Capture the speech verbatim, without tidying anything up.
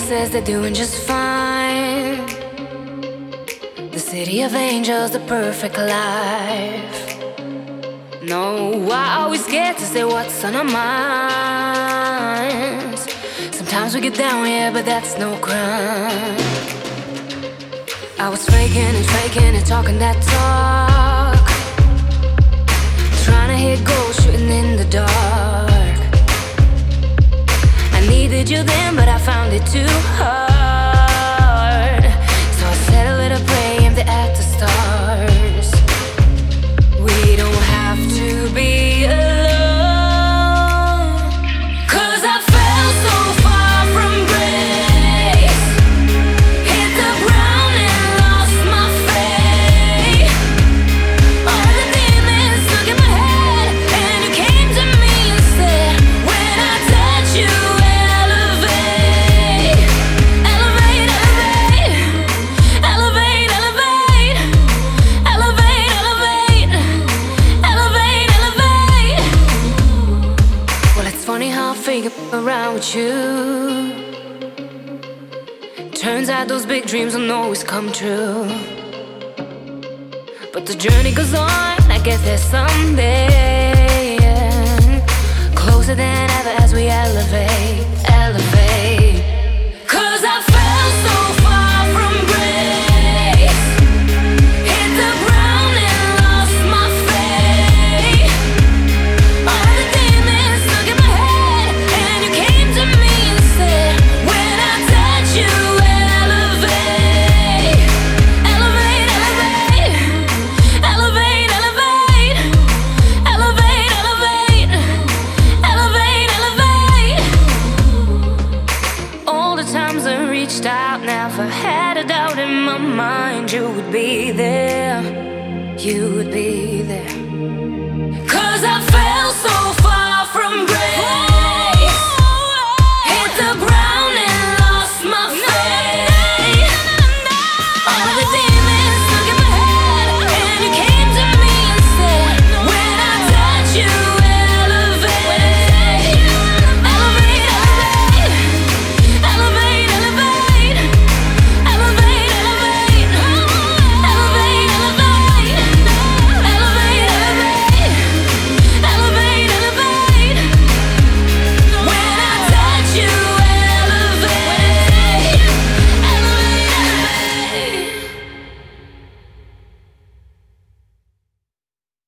says they're doing just fine. The city of angels, the perfect life. No, I always get to say what's on our minds. Sometimes we get down, yeah, but that's no crime. I was faking and faking and talking that talk, trying to hit goals, shooting in the dark. I needed you then, but I found it too hard. So I said a little prayer, aimed at the stars. We don't have to be alone, 'cause I fell so far from grace, hit the ground and lost my faith. All the demons stuck in my head, and you came to me and said, when I touch you, elevate, elevate, elevate, elevate, elevate, elevate, elevate, elevate, elevate. Well, it's funny how I figure around with you. Turns out those big dreams don't always come true, but the journey goes on. I get there someday, closer than ever as we elevate, elevate. 'Cause I fell so far from grace, hit the ground and lost my faith. All the demons stuck in my head, and you came to me and said, when I touch you, elevate, elevate, elevate, elevate, elevate, elevate, elevate, elevate, elevate. All the times I reached out, never had a doubt in my mind you would be there, you would be there. 'Cause I fell so far from grace.